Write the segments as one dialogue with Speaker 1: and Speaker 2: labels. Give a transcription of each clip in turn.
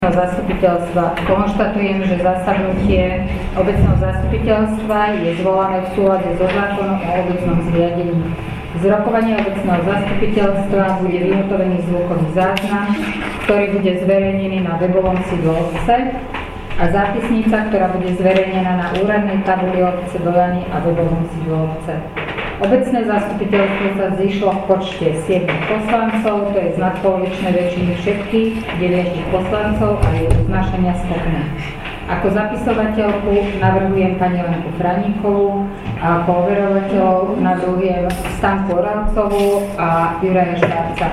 Speaker 1: zastupiteľstva. Konštatujem, že zasadnutie obecného zastupiteľstva je zvolané v súlade so zákonom o obecnom zriadení. Z rokovania obecného zastupiteľstva bude vyhotovený zvukový záznam, ktorý bude zverejnený na webovom sídle obce a zápisnica, ktorá bude zverejnená na úradnej tabuli obce Dolany a webovom sídle obce. Obecné zastupiteľstvo sa zišlo v počte 7 poslancov, to je z nadpolovičnej väčšiny všetkých 9 poslancov a je uznášania schopné. Ako zapisovateľku navrhujem pani Lenku Franíkovú a ako overovateľov navrhujem Stanku Oravcovú a Juraja Švárca.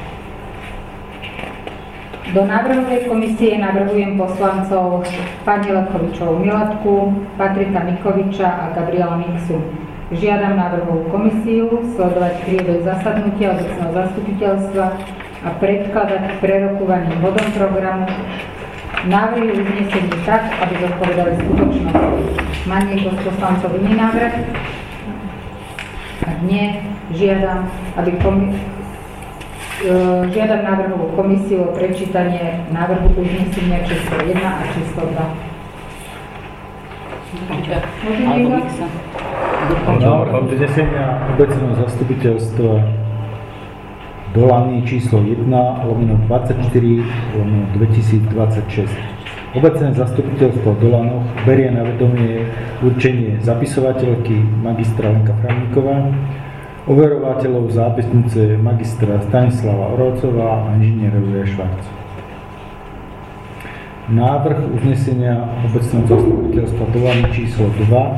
Speaker 1: Do návrhovej komisie navrhujem poslancov pani Lekovičovú Milatku, Patrika Mikoviča a Gabriela Miksu. Žiadam návrhovú komisiu sledovať priebeh zasadnutia obecného zastupiteľstva a predkladať k prerokovaným bodom programu návrhy uznesení tak, aby zodpovedali skutočnosti. Má niekto z poslancov iný návrh? Ak nie, žiadam návrhovú komisiu o prečítanie návrhu uznesenia číslo 1 a číslo 2.
Speaker 2: Návrh uznesenia obecného zastupiteľstva Dolany číslo 1/24/2026. Obecné zastupiteľstvo v Dolanoch berie na vedomie určenie zapisovateľky magistra Lenka Franíková, overovateľov zápisnice magistra Stanislava Oravcová a inžiniera Juraja Švárca. Návrh uznesenia obecného zastupiteľstva Dolany číslo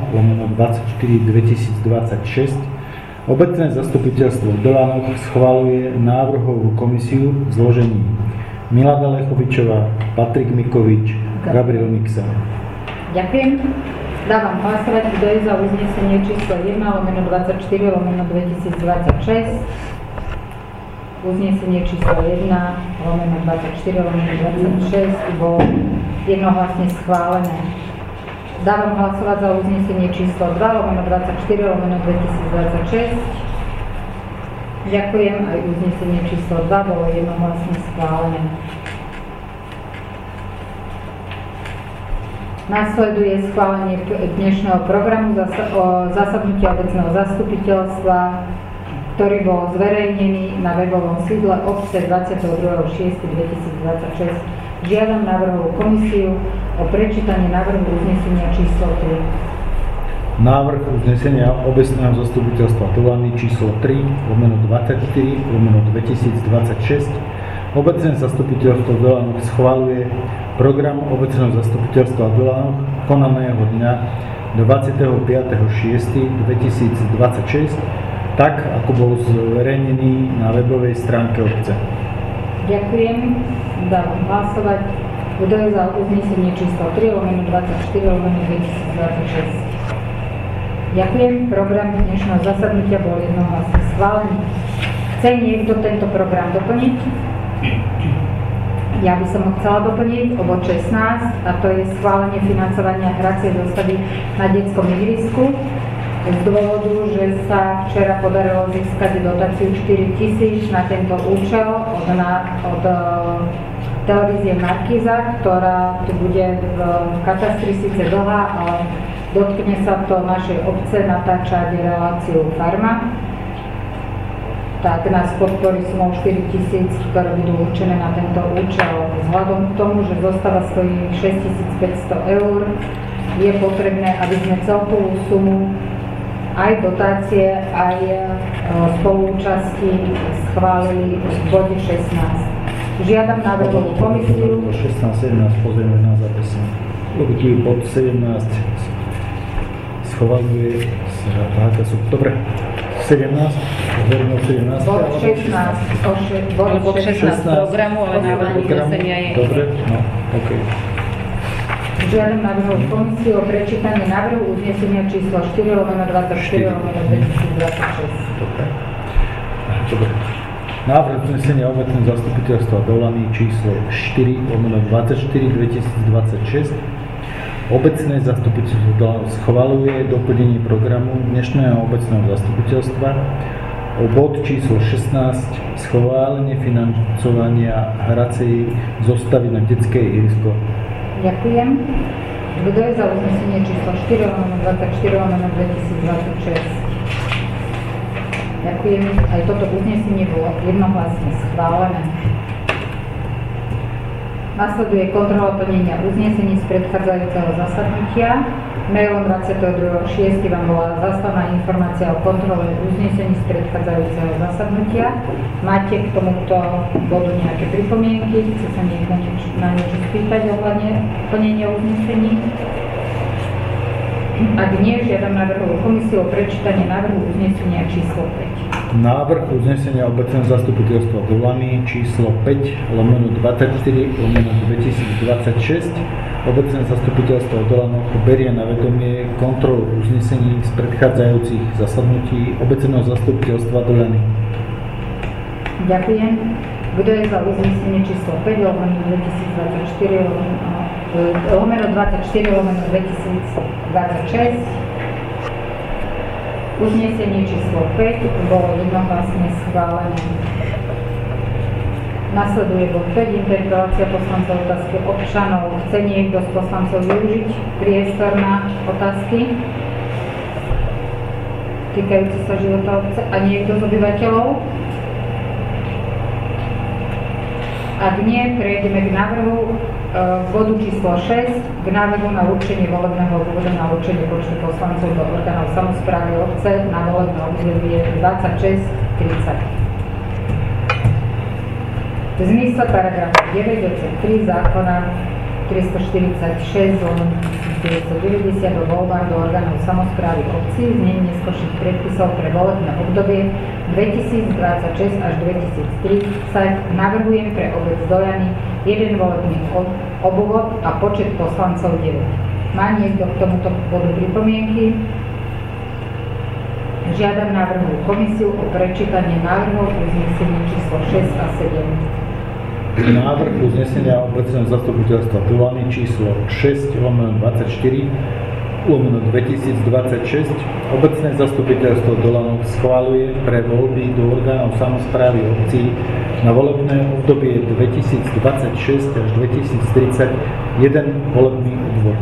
Speaker 2: 2/24/2026. Obecné zastupiteľstvo v Dolanoch schvaľuje návrhovú komisiu v zložení Milada Lechovičová, Patrik Mikovič, Gabriel Miksa.
Speaker 1: Ďakujem. Dávam hlasovať, kto je za uznesenie číslo 1/24/2026. Uznesenie číslo 1/24/2026 bolo jednohlasne schválené. Dávam hlasovať za uznesenie číslo 2/24/2026. Ďakujem, aj uznesenie číslo 2 bolo jednohlasne schválené. Nasleduje schválenie dnešného programu zasadnutia obecného zastupiteľstva, ktorý bol zverejnený na webovom sídle obce 22.6.2026. Žiadam návrhovú komisiu o prečítanie návrhu uznesenia číslo 3.
Speaker 2: Návrh uznesenia obecného zastupiteľstva Dolany číslo 3/24/2026. Obecné zastupiteľstvo v Dolanoch schvaľuje program obecného zastupiteľstva v Dolanoch konaného dňa 25.6.2026 tak, ako bol zverejnený na webovej stránke obce.
Speaker 1: Ďakujem. Dávam hlasovať. Kto je za uznesenie číslo 3/24/2026? Ďakujem. Program dnešného zasadnutia bol jednohlasne schválený. Chce niekto tento program doplniť? Ja by som ho chcela doplniť o bod 16, a to je schválenie financovania hracej dostavby na detskom ihrisku. Z dôvodu, že sa včera podarilo získať dotáciu 4 000 na tento účel od televízie Markíza, ktorá tu bude v katastri síce dlhá, ale dotkne sa to našej obce natáčať reláciu Farma. Tak nás podporí sumou 4 000, ktoré budú určené na tento účel. Vzhľadom k tomu, že zostáva stojí 6500 eur, je potrebné, aby sme celkovú sumu aj dotácie, aj spolúčasti schválili v bode 16. Žiadam návrhovú komisiu.
Speaker 2: 16-17 pozrieme na zápisy. Tu bod 17 schvaľuje dobre. 17? Pozrieme o 17.
Speaker 1: Bod 16 programu, ale návrh uznesenia je.
Speaker 2: Dobre, no, OK.
Speaker 1: Žiadam návrhovú komisiu o prečítanie návrhu uznesenia číslo 4/24/2026.
Speaker 2: Dobre. Návrh uznesenia obecného zastupiteľstva Dolany číslo 4/24/2026. Obecné zastupiteľstvo schvaľuje doplnenie programu dnešného obecného zastupiteľstva o bod číslo 16 schválenie financovania hracej zostavy na detské ihrisko.
Speaker 1: Ďakujem. Kto je za uznesenie číslo 4/24/2026? Ďakujem. Aj toto uznesenie bolo jednohlasne schválené. Nasleduje kontrola plnenia uznesení z predchádzajúceho zasadnutia. Mailom 22.6. vám bola zaslaná informácia o kontrole uznesení z predchádzajúceho zasadnutia. Máte k tomuto bodu nejaké pripomienky? Chce sa niekto na niečo spýtať ohľadne plnenia uznesení? Ak nie, žiadam návrhovú komisiu o prečítanie návrhu uznesenia číslo 5.
Speaker 2: Návrh uznesenia obecného zastupiteľstva Dolany číslo 5/24/2026. Obecné zastupiteľstvo Dolanoch berie na vedomie kontrolu uznesení z predchádzajúcich zasadnutí obecného zastupiteľstva Dolany.
Speaker 1: Ďakujem. Kto je za uznesenie číslo 5/24/2026? Uznesenie číslo 5 bolo jednohlasne schválené. Nasleduje bod 5, interpelácia poslancov, otázky občanov. Chce niekto z poslancov využiť priestor na otázky týkajúce sa života obce a niekto z obyvateľov? Ak nie, prejdeme k návrhu bodu číslo 6, k návrhu na určenie volebného obvodu na určenie počtu poslancov do orgánov samosprávy obce na volebné obdobie 26-30. V zmysle paragrafu 9 odsek 3 zákona 346/1990 o voľbách do orgánov samosprávy obcí, znenie neskorších predpisov pre volebné obdobie 2026 až 2030 navrhujem pre obec Doľany jeden volebný obvod a počet poslancov 9. Má niekto k tomuto bodu pripomienky? Žiadam návrhovú komisiu o prečítanie návrhov uznesení číslo 6 a 7.
Speaker 2: Návrh uznesenia obecného zastupiteľstva Dolany číslo 6/24/2026. Obecné zastupiteľstvo Dolanov schvaľuje pre voľby do orgánov samosprávy obcí na volebné obdobie 2026 až 2030 jeden volebný obvod.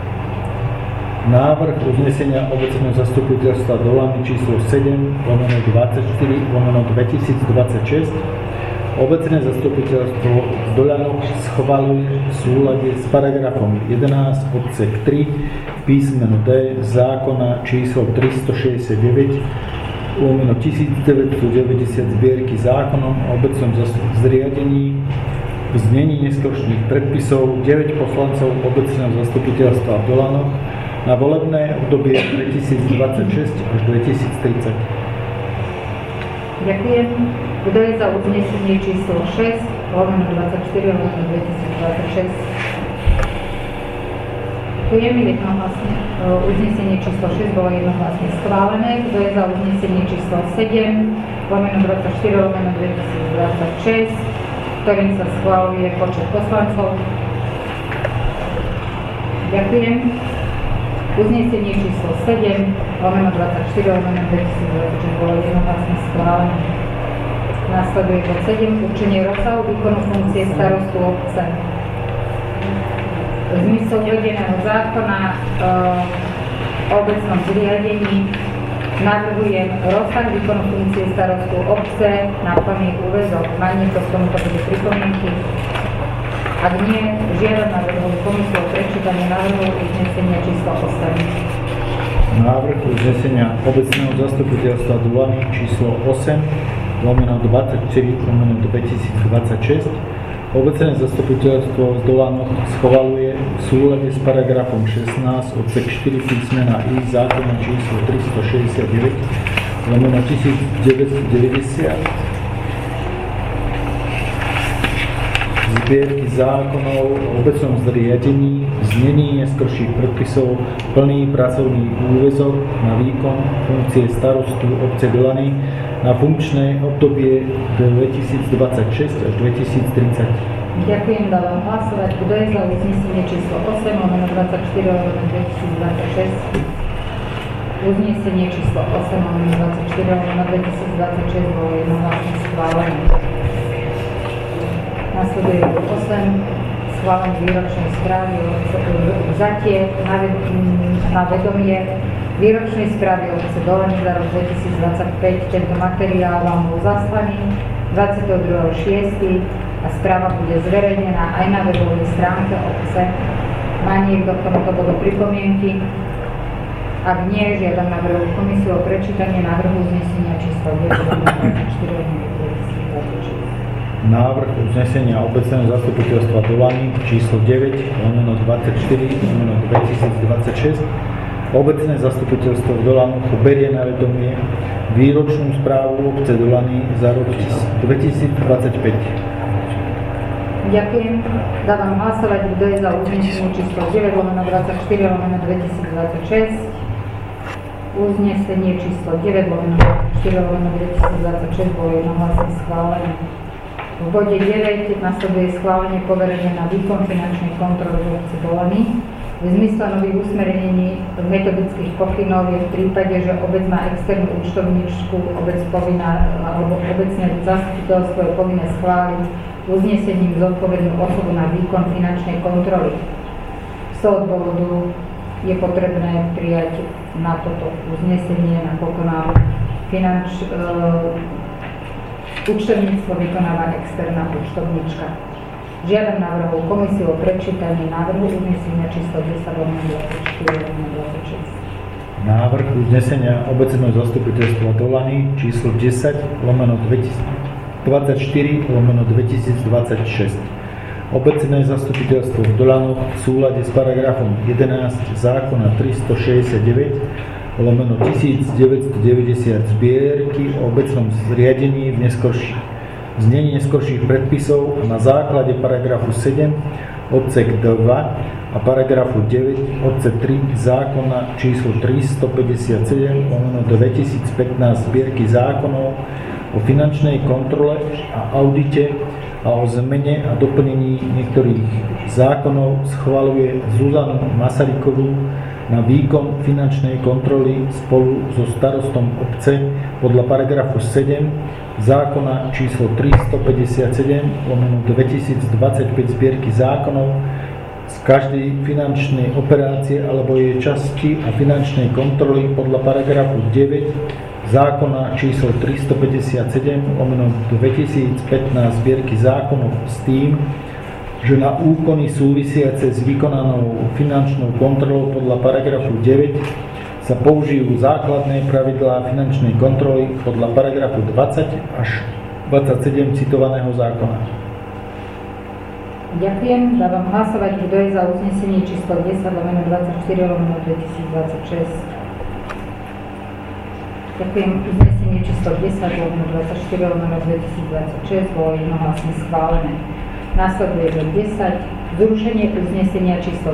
Speaker 2: Návrh uznesenia obecného zastupiteľstva Dolany číslo 7/24/2026. Obecné zastupiteľstvo v Doľanoch schvaľuje v súlade s paragrafom 11 odsek 3 písmeno D zákona číslo 369/1990 zbierky zákonom o obecnom zriadení v znení neskorších predpisov 9 poslancov obecného zastupiteľstva v Dolanoch na volebné obdobie 2026 až 2030.
Speaker 1: Ďakujem. Kto je za uznesenie číslo 6/24/2026? Ďakujem jednohlasne. Uznesenie číslo 6 bolo jednohlasne schválené. Kto je za uznesenie číslo 7/24/2026, ktorým sa schváluje počet poslancov? Ďakujem. Uznesenie číslo 7/24/2026 bolo jednohlasne schválené. Nasleduje bod 7, určenie rozsahu výkonu funkcie starostu obce. V zmysle uvedeného zákona o obecnom zriadení navrhujem rozsah výkonu funkcie starostu obce na plný úväzok. Má niekto k tomuto bude pripomienky? Ak nie, žiadam návrhovú komisiu o prečítanie návrhu uznesenia číslo 8.
Speaker 2: Návrh uznesenia obecného zastupiteľstva Dolany číslo 8/24/2026. Obecné zastupiteľstvo z Dolanoch schvaľuje v súlade s paragrafom 16 odsek 4 písmena I zákona číslo 369/1990 zbierky zákonov o obecnom zriadení, znení neskorších predpisov, plný pracovný úväzok na výkon funkcie starostu obce Dolany na funkčné obdobie 2026 až 2030.
Speaker 1: Ďakujem, dávam hlasovať. Kto je za uznesenie číslo 8/24/2026? Uznesenie číslo 8/24/2026 bolo jednohlasne schválené. Nasleduje 8. Schválenie výročnej správy o vzatie na vedomie výročnej správy obce Dolany za rok 2025. Tento materiál vám bol zaslaný 22.6. a správa bude zverejnená aj na webovej stránke obce. Má niekto k tomuto bodu pripomienky? Ak nie, žiadam návrhovú komisiu o prečítanie návrhu uznesenia číslo 9/24/2026.
Speaker 2: Návrh uznesenia obecného zastupiteľstva Dolany číslo 9/24/2026. Obecné zastupiteľstvo v Dolanoch berie na vedomie výročnú správu obce Dolany za rok 2025.
Speaker 1: Ďakujem. Dávam hlasovať, kto je za uznesenie číslo 9/24/2026. Uznesenie číslo 9/24/2026 bolo jednohlasne schválené. V bode 9 nasleduje schválenie poverenia na výkon finančnej kontroly v obci Dolany. V zmysle nových usmernení metodických pokynov je v prípade, že obec má externú účtovníčku, obec povinná, alebo obecné zastupiteľstvo je povinné schváliť uznesením zodpovednú osobu na výkon finančnej kontroly. Z toho dôvodu je potrebné prijať na toto uznesenie, nakoľko nám účtovníctvo vykonáva externá účtovníčka. Žiadam návrhovú komisiu o prečítanie návrhu uznesenia číslo 10/24/2026.
Speaker 2: Návrh uznesenia obecného zastupiteľstva Dolany číslo 10/24/2026. Obecné zastupiteľstvo v Dolanoch v súlade s paragrafom 11 zákona 367/1990 zbierky o obecnom zriadení v znení neskorších predpisov a na základe paragrafu 7 odsek 2 a paragrafu 9 odsek 3 zákona číslo 357/2015 zbierky zákonov o finančnej kontrole a audite a o zmene a doplnení niektorých zákonov schvaľuje Zuzanu Masarykovú na výkon finančnej kontroly spolu so starostom obce podľa paragrafu 7 zákona číslo 357/2025 zbierky zákonov z každej finančnej operácie alebo jej časti a finančnej kontroly podľa paragrafu 9 zákona číslo 357/2015 zbierky zákonov s tým, že na úkony súvisiace s vykonanou finančnou kontrolou podľa paragrafu 9 sa použijú základné pravidlá finančnej kontroly podľa paragrafu 20 až 27 citovaného zákona.
Speaker 1: Ďakujem. Dávam hlasovať, kto je za uznesenie číslo 10/24/2026. Ďakujem. Uznesenie číslo 10/24/2026 bolo jednohlasne schválené. Nasleduje bod 10. Zrušenie uznesenia číslo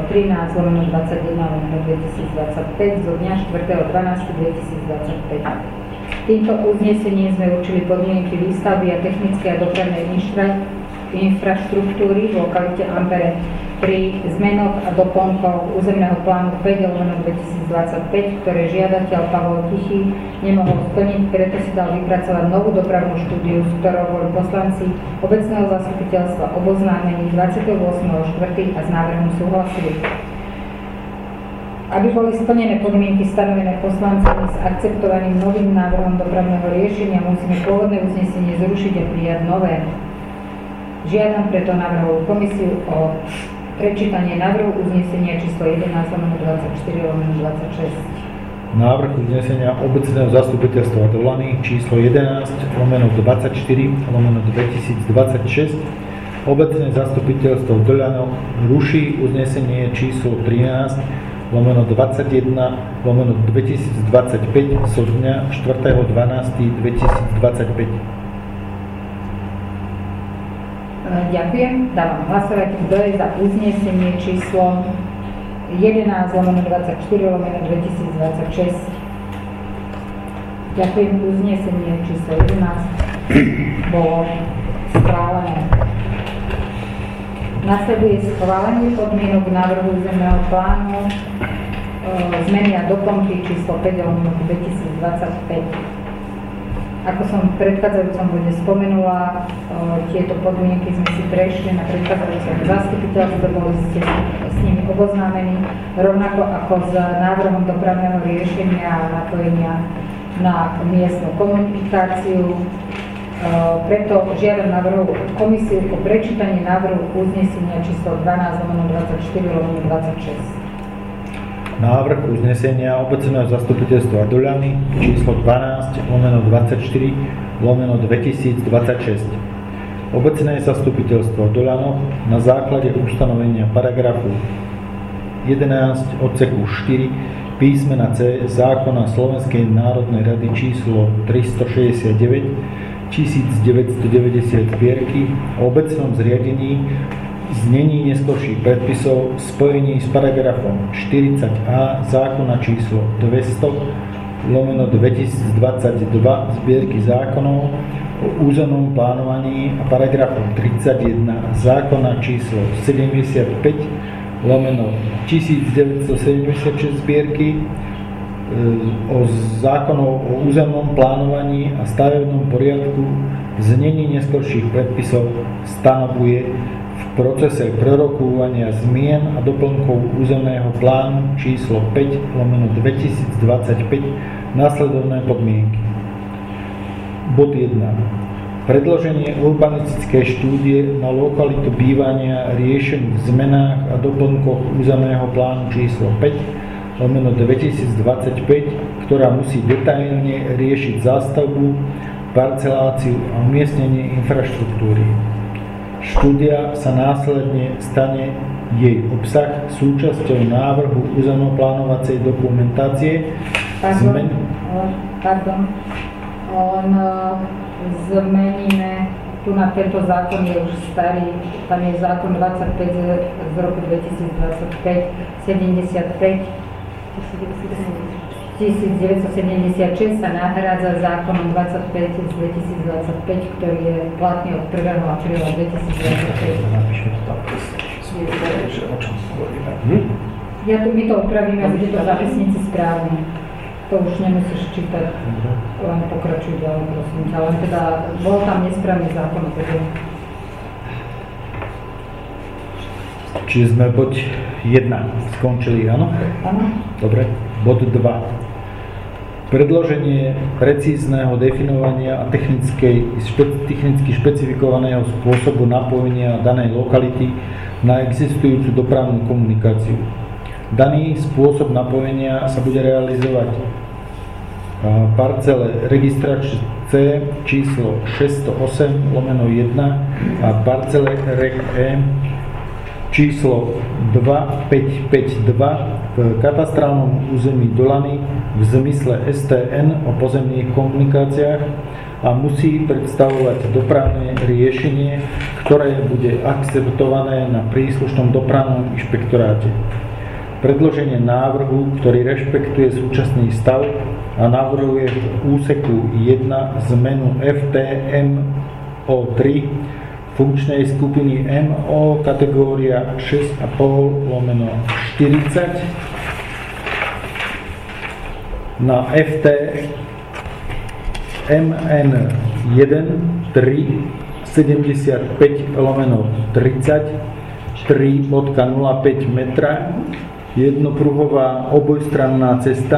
Speaker 1: 13/21/2025 zo dňa 4.12.2025. Týmto uznesením sme určili podmienky výstavby a technickej a dopravnej infraštruktúry v lokalite Ampere pri zmenoch a doplnkoch územného plánu 5/2025, ktoré žiadateľ Pavol Tichý nemohol splniť, preto si dal vypracovať novú dopravnú štúdiu, s ktorou boli poslanci obecného zastupiteľstva oboznámení 28.4. a s návrhom súhlasili. Aby boli splnené podmienky stanovené poslancami s akceptovaným novým návrhom dopravného riešenia, musíme pôvodné uznesenie zrušiť a prijať nové. Žiadam preto návrhovú komisiu o prečítanie návrhu uznesenia číslo 11/24/2026.
Speaker 2: Návrh uznesenia obecného zastupiteľstva Dolany číslo 11/24/2026. Obecné zastupiteľstvo v Dolanoch ruší uznesenie číslo 13/21/2025 zo dňa 4.12.2025.
Speaker 1: Ďakujem. Dávam hlasovať, kto je za uznesenie číslo 11/24/2026. Ďakujem. Uznesenie číslo 11 bolo schválené. Nasleduje schválenie podmienok návrhu územného plánu zmeny a doplnky číslo 5/2025. Ako som v predchádzajúcom bode spomenula, tieto podmienky sme si prešli na predchádzajúcom zastupiteľstve, boli ste s nimi oboznámení, rovnako ako s návrhom dopravného riešenia a napojenia na miestnu komunikáciu. Preto žiadam návrhovú komisiu o prečítanie návrhu uznesenia číslo 12/24/26.
Speaker 2: Návrh uznesenia obecného zastupiteľstva Doľany číslo 12/24/2026. Obecné zastupiteľstvo Doľanov na základe ustanovenia paragrafu 11 odseku 4 písmena C zákona Slovenskej národnej rady číslo 369 1990 zbierky o obecnom zriadení znení neskorších predpisov v spojení s paragrafom 40a zákona číslo 200/2022 zbierky zákonov o územnom plánovaní a paragrafom 31 zákona číslo 75/1976 zbierky o zákonov o územnom plánovaní a stavebnom poriadku znení neskorších predpisov stanovuje v procese prerokúvania zmien a doplnkov územného plánu číslo 5/2025 následovné podmienky. Bod 1. Predloženie urbanistickej štúdie na lokalitu bývania riešených v zmenách a doplnkoch územného plánu číslo 5/2025, ktorá musí detailne riešiť zástavbu, parceláciu a umiestnenie infraštruktúry. Štúdia sa následne stane jej obsah súčasťou návrhu územnoplánovacej dokumentácie.
Speaker 1: Zmeníme, tu na tento zákon je už starý, tam je zákon 25 z roku 2025, 1976 sa nahrádza zákonom 25 z 2025, ktorý je platný od 1. apríla 2025. My to upravíme a bude to v zápisnici správne. To už nemusíš čítať, len pokračuj ďalej, prosím ťa. Len teda bol tam nesprávny zákon.
Speaker 2: Čiže sme bod 1 skončili, áno?
Speaker 1: Áno.
Speaker 2: Dobre. Bod 2. Predloženie precízneho definovania a technicky špecifikovaného spôsobu napojenia danej lokality na existujúcu dopravnú komunikáciu. Daný spôsob napojenia sa bude realizovať parcele registračné C číslo 608/1 a parcele REC E číslo 2552 v katastrálnom území Dolany v zmysle STN o pozemných komunikáciách a musí predstavovať dopravné riešenie, ktoré bude akceptované na príslušnom dopravnom inšpektoráte. Predloženie návrhu, ktorý rešpektuje súčasný stav a navrhuje v úseku 1 zmenu FTMO3 funkčnej skupiny MO kategória 6,5/40 na FTMN1 375/30 3.05 metra jednopruhová obojstranná cesta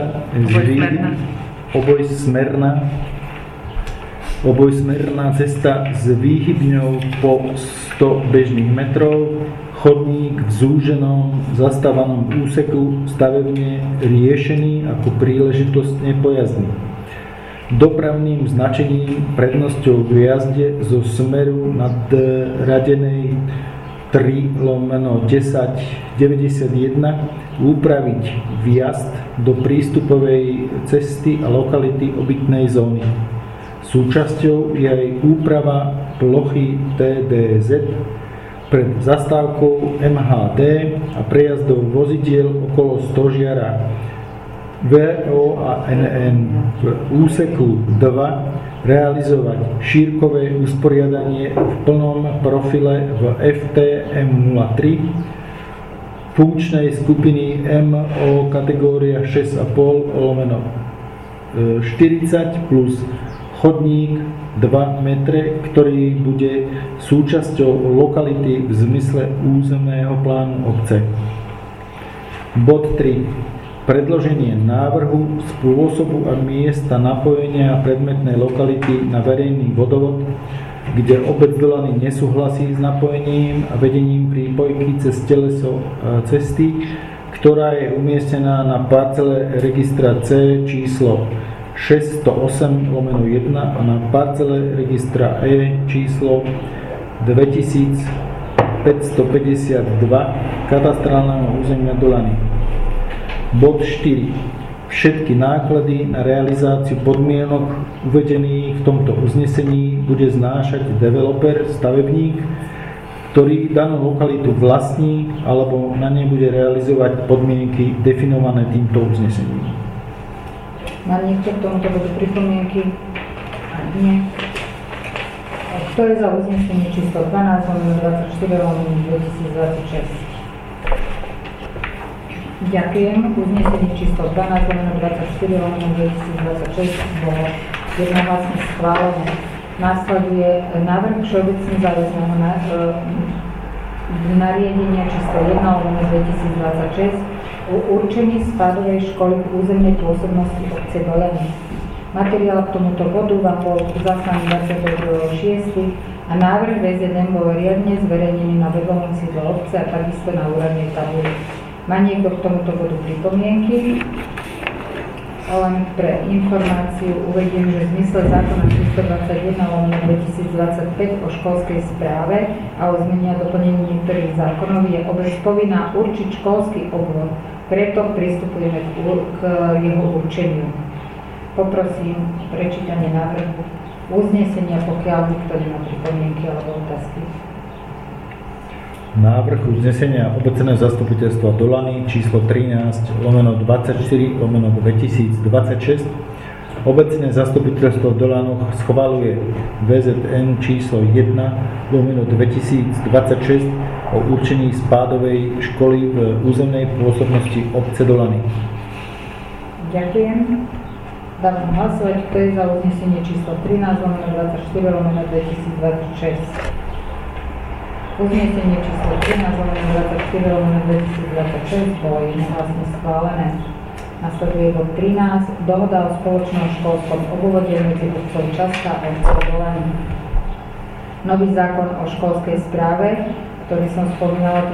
Speaker 2: obojsmerná cesta s výhybňou po 100 bežných metrov, chodník v zúženom zastávanom úseku stavebne riešený ako príležitostne pojazdný. Dopravným značením prednosťou v jazde zo smeru nadradenej 3/1091 upraviť vjazd do prístupovej cesty a lokality obytnej zóny. Súčasťou je aj úprava plochy TDZ pred zastávkou MHD a prejazdov vozidiel okolo stožiara VO a NN. V úseku 2 realizovať šírkové usporiadanie v plnom profile v FTM03 funkčnej skupiny MO kategória 6,5/40 plus chodník 2 metre, ktorý bude súčasťou lokality v zmysle územného plánu obce. Bod 3. Predloženie návrhu spôsobu a miesta napojenia predmetnej lokality na verejný vodovod, kde obec Dolany nesúhlasí s napojením a vedením prípojky cez teleso cesty, ktorá je umiestnená na parcele registra C číslo 608/1 a na parcele registra E číslo 2552 katastrálneho územia Dolany. Bod 4. Všetky náklady na realizáciu podmienok uvedených v tomto uznesení bude znášať developer, stavebník, ktorý danú lokalitu vlastní alebo na nej bude realizovať podmienky definované týmto uznesením.
Speaker 1: Má niekto k tomuto bodu pripomienky? Nie. Kto je za uznesenie číslo 12/24/2026? Ďakujem. Uznesenie číslo 12/24/2026 bolo jednohlasne schválené. Následuje návrh všeobecne záväzného nariadenia číslo 1/2026 o určení spádovej školy v územnej pôsobnosti obce Dolany. Materiál k tomuto bodu vám bol zaslaný 22.6. a návrh VZN bol riadne zverejnený na webovom sídle obce a takisto na úradnej tabuli. Má niekto k tomuto bodu pripomienky? Len pre informáciu uvediem, že v zmysle zákona 321/2025 o školskej správe a o zmene a doplnení niektorých zákonov je obec povinná určiť školský obvod, preto pristupujeme k jeho určeniu. Poprosím prečítanie návrhu uznesenia, pokiaľ nikto nemá pripomienky alebo otázky.
Speaker 2: Návrh uznesenia obecného zastupiteľstva Dolany číslo 13/24/2026. Obecné zastupiteľstvo v Dolanoch schvaľuje VZN číslo 1/2026 o určení spádovej školy v územnej pôsobnosti obce Dolany.
Speaker 1: Ďakujem. Dávam hlasovať, kto je za uznesenie číslo 13/24/2026. Uznesenie číslo 13/24/2026 bolo jednohlasne schválené. Nasleduje bod 13. Dohoda o spoločnom školskom obvode medzi obcov Časta a obcov Dolany. Nový zákon o školskej správe, ktorý som spomínala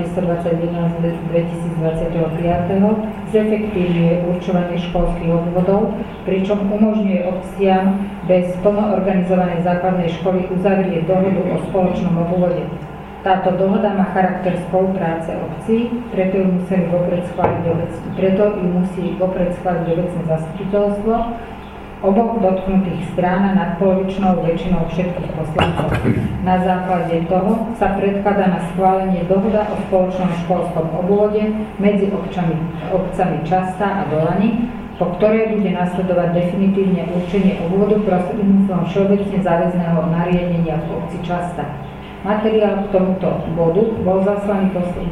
Speaker 1: 321/2025, zefektívňuje určovanie školských obvodov, pričom umožňuje obciam bez plno organizovanej základnej školy uzavrieť dohodu o spoločnom obvode. Táto dohoda má charakter spolupráce obcí, preto ju musí vopred schváliť obecné zastupiteľstvo oboch dotknutých strán a nadpolovičnou väčšinou všetkých poslancov. Na základe toho sa predkladá na schválenie dohoda o spoločnom školskom obvode medzi obcami Časta a Dolany, po ktorej bude nasledovať definitívne určenie obvodu prostredníctvom všeobecne záväzného nariadenia v obci Časta. Materiál k tomuto bodu bol zaslaný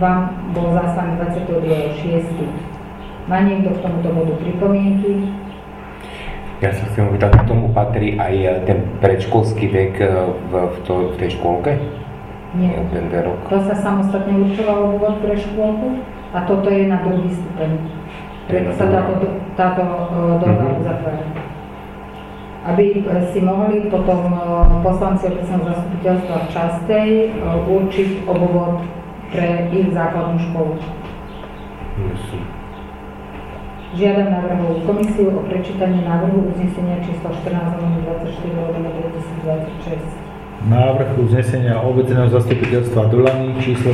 Speaker 1: 22.6. Má niekto k tomuto bodu pripomienky?
Speaker 3: Ja sa chcem opýtať, k tomu patrí aj ten predškolský vek v tej škôlke?
Speaker 1: Nie.
Speaker 3: Ten rok.
Speaker 1: To sa samostatne určovalo obvod pre škôlku a toto je na druhý stupeň. Preto sa táto dohoda uzatvára. Aby si mohli potom poslanci obecného zastupiteľstva v Častej určiť obvod pre ich základnú školu. Žiadam návrhovú komisiu o prečítanie návrhu uznesenia číslo 14/24/2026.
Speaker 2: Návrh uznesenia obecného zastupiteľstva Dolany číslo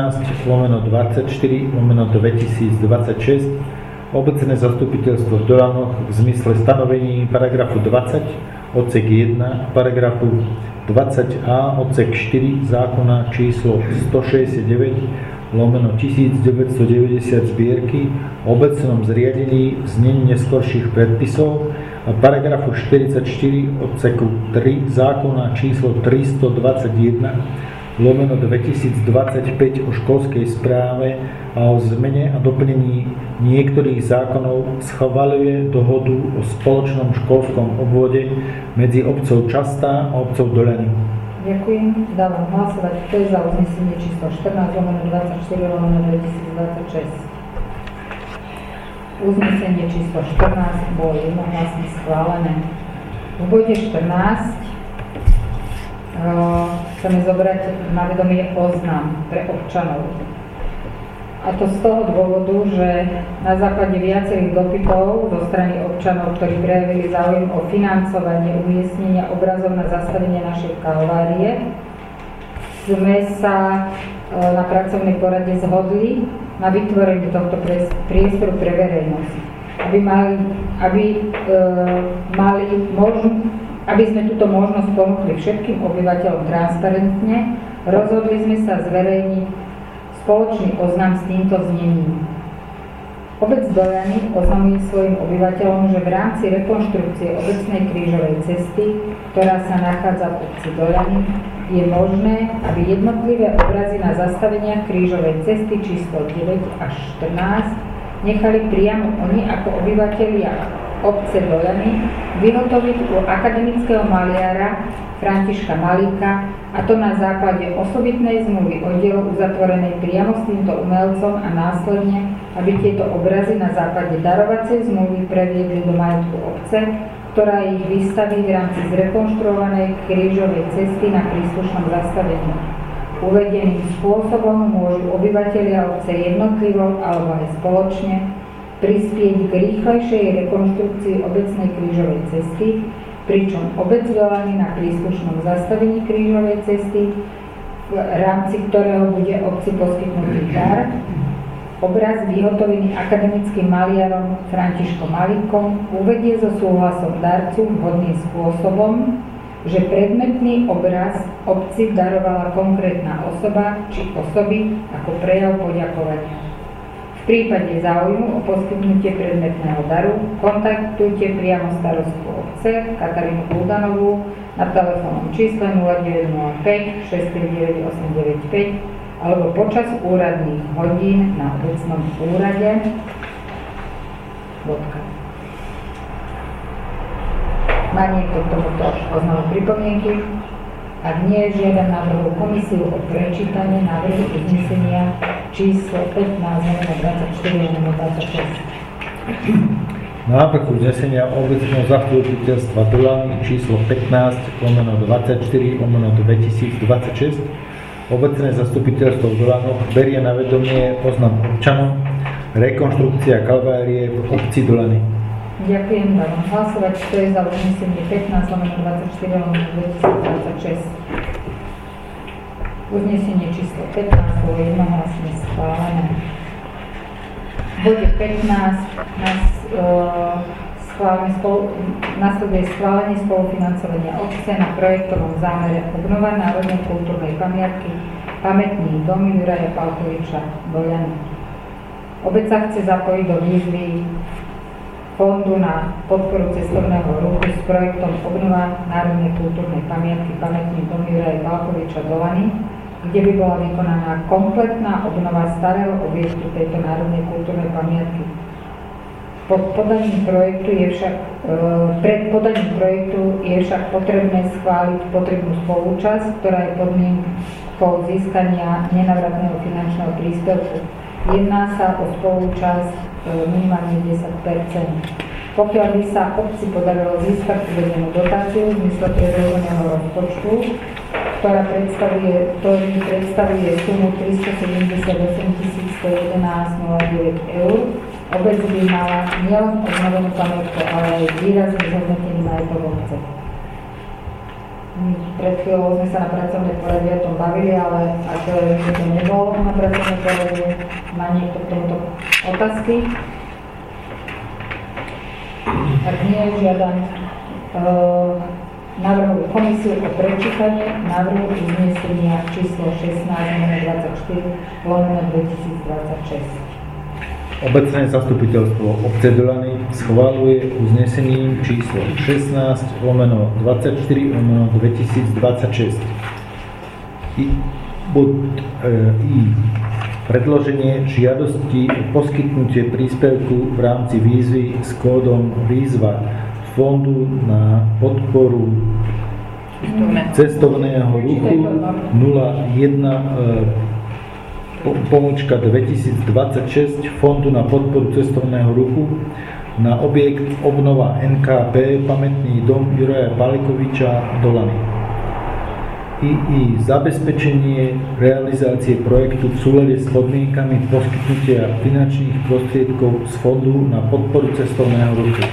Speaker 2: 14/24/2026. Obecné zastupiteľstvo v Dolanoch v zmysle stanovení paragrafu 20 odsek 1 paragrafu 20a odsek 4 zákona číslo 169/1990 zbierky o obecnom zriadení v znení neskorších predpisov a paragrafu 44 odseku 3 zákona číslo 321 lomeno 2025 o školskej správe a o zmene a doplnení niektorých zákonov schvaľuje dohodu o spoločnom školskom obvode medzi obcov Častá a obcov Doľany.
Speaker 1: Ďakujem. Dávam hlasovať. Kto je za uznesenie číslo 14 lomeno 24 lomeno 2026? Uznesenie číslo 14 bolo jednohlasne schválené. V bode 14 chceme zobrať na vedomie oznam pre občanov. A to z toho dôvodu, že na základe viacerých dopytov zo strany občanov, ktorí prejavili záujem o financovanie umiestnenia obrazov na zastavenie našej kalvárie, sme sa na pracovnej porade zhodli na vytvorení tohto priestoru pre verejnosť, aby sme túto možnosť ponúkli všetkým obyvateľom transparentne. Rozhodli sme sa zverejniť spoločný oznam s týmto znením. Obec Doľany oznamuje svojim obyvateľom, že v rámci rekonštrukcie obecnej krížovej cesty, ktorá sa nachádza v obci Doľany, je možné, aby jednotlivé obrazy na zastaveniach krížovej cesty číslo 9 až 14 nechali priamo oni ako obyvatelia obce Doľany vyhotoviť u akademického maliara Františka Malíka, a to na základe osobitnej zmluvy oddielu uzatvorenej priamo s týmto umelcom a následne, aby tieto obrazy na základe darovacej zmluvy previedli do majetku obce, ktorá ich vystaví v rámci zrekonštruovanej krížovej cesty na príslušnom zastavení. Uvedeným spôsobom môžu obyvatelia obce jednotlivo alebo aj spoločne prispieť k rýchlejšej rekonštrukcii obecnej krížovej cesty, pričom obec Doľany na príslušnom zastavení krížovej cesty, v rámci ktorého bude obci poskytnutý dar, obraz vyhotovený akademickým maliarom Františkom Malíkom uvedie so súhlasom darcu vhodným spôsobom, že predmetný obraz obci darovala konkrétna osoba či osoby ako prejav poďakovania. V prípade záujmu o poskytnutie predmetného daru kontaktujte priamo starostku obce Katarínu Kuldanovú na telefónnom čísle 0905 639 895 alebo počas úradných hodín na obecnom úrade. Má niekto k tomuto oznamu pripomienky? Ak nie, žiadam návrhovú komisiu o prečítanie návrhu uznesenia číslo 15 24 26.
Speaker 2: Návrh uznesenia obecného zastupiteľstva Doľany číslo 15 24 2026. Obecné zastupiteľstvo v Doľanoch berie na vedomie oznam občanov rekonštrukcia kalvárie v obci Doľany.
Speaker 1: Ďakujem, dávam hlasovať. Kto je za uznesenie 15 24 2026? Uznesenie číslo 15 bolo jednohlasne schválené. V bode 15 nasleduje schválenie spolufinancovania obce na projektovom zámere obnova národnej kultúrnej pamiatky Pamätný dom Juraja Palkoviča Doľany. Obec sa chce zapojiť do výzvy Fondu na podporu cestovného ruchu s projektom obnova národnej kultúrnej pamiatky Pamätný dom Juraja Palkoviča Doľany, kde by bola vykonaná kompletná obnova starého objektu tejto národnej kultúrnej pamiatky. Pred podaním projektu je však potrebné schváliť potrebnú spolúčasť, ktorá je podmienkou získania nenávratného finančného príspevku. Jedná sa o spolúčasť minimálne 10%. Pokiaľ by sa obci podarilo získať uvedenú dotáciu v zmysle predloženého rozpočtu, ktorý predstavuje sumu 378 111,09 eur, obec by mala nielen obnovenú pamätku, ale aj výrazne zhodnotený majetok obce. Pred chvíľou sme sa na pracovnej porade o tom bavili, ale ak to nebolo na pracovnej porade, má niekto k tomuto otázky? Ak nie, žiadam návrhovú komisiu o prečítanie návrhu uznesenia číslo 16 24 2026.
Speaker 2: Obecné zastupiteľstvo obce Doľany schvaľuje uznesením číslo 16 24 2026. Bod I. Predloženie žiadosti o poskytnutie príspevku v rámci výzvy s kódom výzva Fondu na podporu cestovného ruchu 01/2026 Fondu na podporu cestovného ruchu na objekt obnova NKP Pamätný dom Juraja Palikoviča Dolany. II. Zabezpečenie realizácie projektu v súlade s podmienkami poskytnutia finančných prostriedkov z Fondu na podporu cestovného ruchu.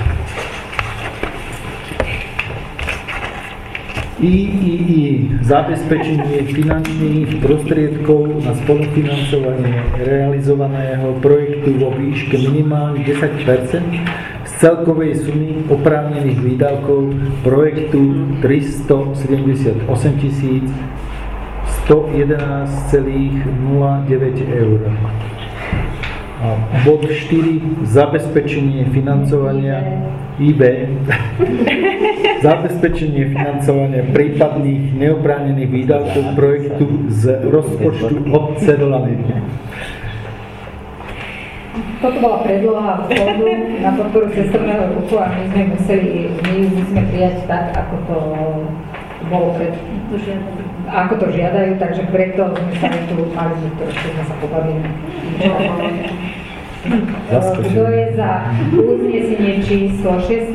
Speaker 2: III. Zabezpečenie finančných prostriedkov na spolufinancovanie realizovaného projektu vo výške minimálne 10% z celkovej sumy oprávnených výdavkov projektu 378 111,09 eur. A bod 4. Zabezpečenie financovania IB. Zabezpečenie financovania prípadných neoprávnených výdavkov projektu z rozpočtu obce Dolany.
Speaker 1: Toto bola predloha fondu na podporu cestovného ruchu a my musíme prijať tak, ako to bolo ako to žiadajú, takže preto sme sa tu mali trošku sme sa pobavili. Kto je za uznesenie číslo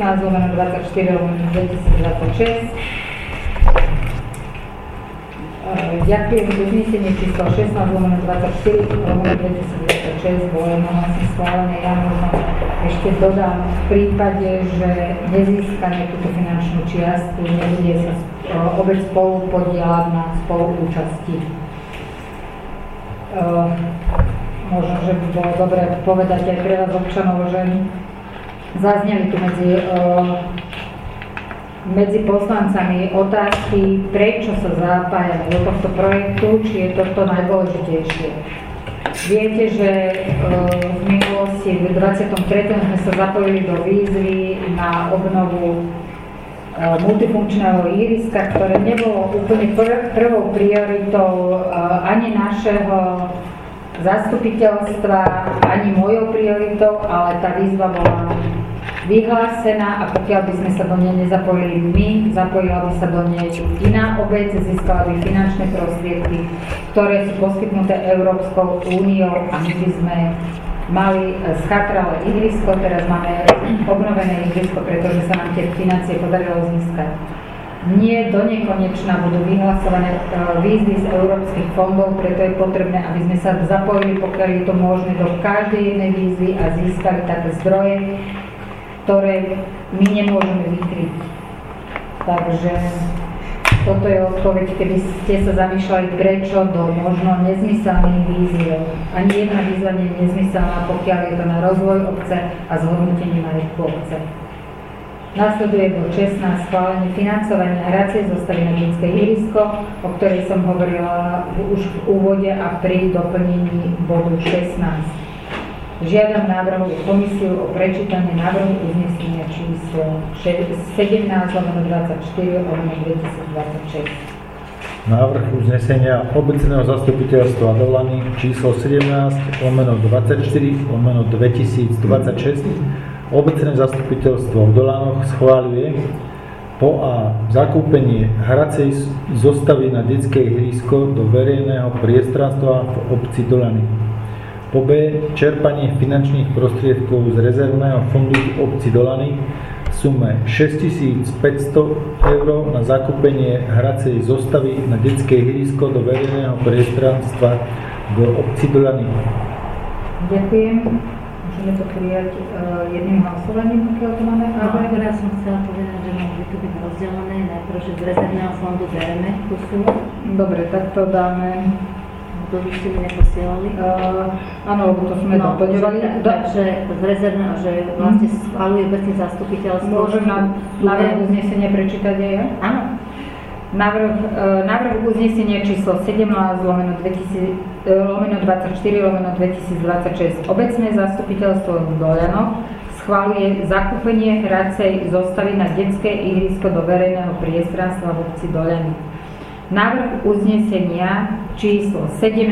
Speaker 1: 16/24/2026? Ďakujem. Uznesenie číslo 16/24/2026 bolo jednohlasne schválené. Ja možno ešte dodám, v prípade, že nezískame túto finančnú čiastku, nebude sa obec spolu podieľať na spoluúčasti. Možno, že by bolo dobré povedať aj pre vás občanov, že zazneli tu medzi poslancami otázky, prečo sa zapájame do tohto projektu, či je toto najdôležitejšie. Viete, že v minulosti v 23. sme sa zapojili do výzvy na obnovu multifunkčného ihriska, ktoré nebolo úplne prvou prioritou ani našeho zastupiteľstva, ani mojou prioritou, ale tá výzva bola vyhlásená a pokiaľ by sme sa do nej nezapojili my, zapojila by sa do nej iná obec, získala by finančné prostriedky, ktoré sú poskytnuté Európskou úniou a my by sme mali schatralé ihrisko, teraz máme obnovené ihrisko, pretože sa nám tie financie podarilo získať. Nie do nekonečna budú vyhlasované výzvy z európskych fondov, preto je potrebné, aby sme sa zapojili, pokiaľ je to možné, do každej jednej výzvy a získali také zdroje, ktoré my nemôžeme vykryť. Takže toto je odpoveď, keby ste sa zamýšľali, prečo do možno nezmyselných výziev. Ani jedna výzva nie je nezmyselná, pokiaľ je to na rozvoj obce a zhodnotenie majetku obce. Nasleduje bod 16, schválenie financovania hracej zostavy na detské ihrisko, o ktorej som hovorila už v úvode a pri doplnení bodu 16. Žiadam návrhovú komisiu o prečítanie návrhu uznesenia číslo 17/24/2026.
Speaker 2: Návrh uznesenia obecného zastupiteľstva Dolany číslo 17/24/2026. Obecné zastupiteľstvo v Dolanoch schváľuje po A. Zakúpenie hracej zostavy na detské ihrisko do verejného priestranstva v obci Dolany. Po B. Čerpanie finančných prostriedkov z rezervného fondu v obci Dolany v sume 6500 eur na zakúpenie hracej zostavy na detské ihrisko do verejného priestranstva v obci Dolany.
Speaker 1: Ďakujem. Môžeme to prijať jedným hlasovaním, pokiaľ to máme.
Speaker 4: Ja som chcela povedať, že mohli to byť rozdelené, najprv, že z rezervného fondu bereme tú sumu.
Speaker 1: Dobre, tak to dáme.
Speaker 4: To by ste mi neposielali.
Speaker 1: Áno, lebo to sme doplňovali.
Speaker 4: Takže z rezervného, že vlastne schvaľuje obecné zastupiteľstvo.
Speaker 1: Môžem návrh uznesenia prečítať aj ja?
Speaker 4: Áno.
Speaker 1: Návrh uznesenia číslo 17/24/2026. Obecné zastupiteľstvo v Doľanoch schvaľuje zakúpenie hracej zostavy na detské ihrisko do verejného priestranstva v obci Doľany. Návrh uznesenia číslo